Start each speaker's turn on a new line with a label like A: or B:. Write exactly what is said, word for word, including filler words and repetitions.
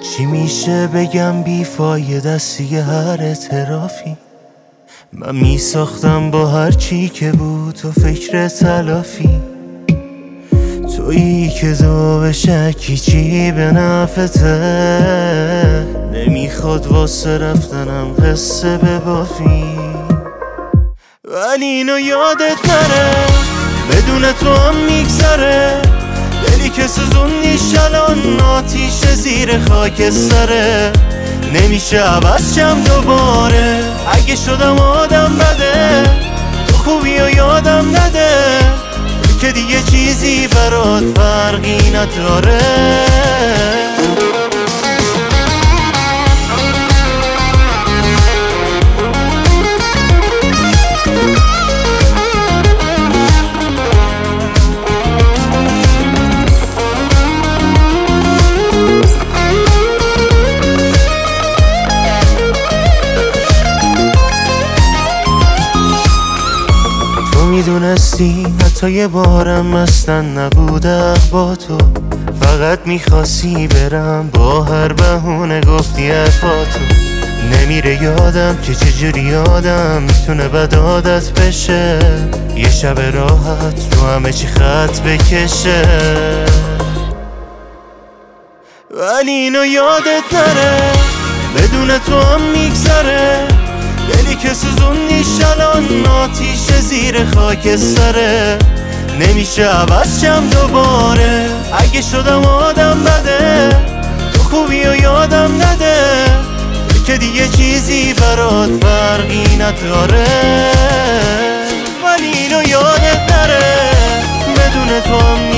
A: چی میشه بگم بیفایده است یه هر اعترافی. من میساختم با هر چی که بود تو فکر تلافی، تویی که تو به شکی چی به نفته، نمیخواد واسه رفتنم قصه ببافی. ولی اینو یادت نره بدون تو هم میگذره، دلی که سوزوندیش الان آتیش زیر خاک سره. نمیشه عوض شم دوباره اگه شدم آدم بده، تو خوبی و یادم نده، تو که دیگه چیزی برات فرقی نداره. میدونستی حتی یه بارم اصلا نبودم با تو، فقط میخواستی برم با هر بهونه گفتی حرفاتو. نمیره یادم که چجوری یادم میتونه بد عادت بشه، یه شب راحت رو همه چی خط بکشه. ولی اینو یادت نره بدون تو هم میگذره، دلی که سوزوندیش الان آتیش زیر خاک سره. نمیشه عوض شم دوباره اگه شدم آدم بده، تو خوبی و یادم نده، تو که دیگه چیزی برات فرقی نداره. ولی اینو یادت نره بدون تو هم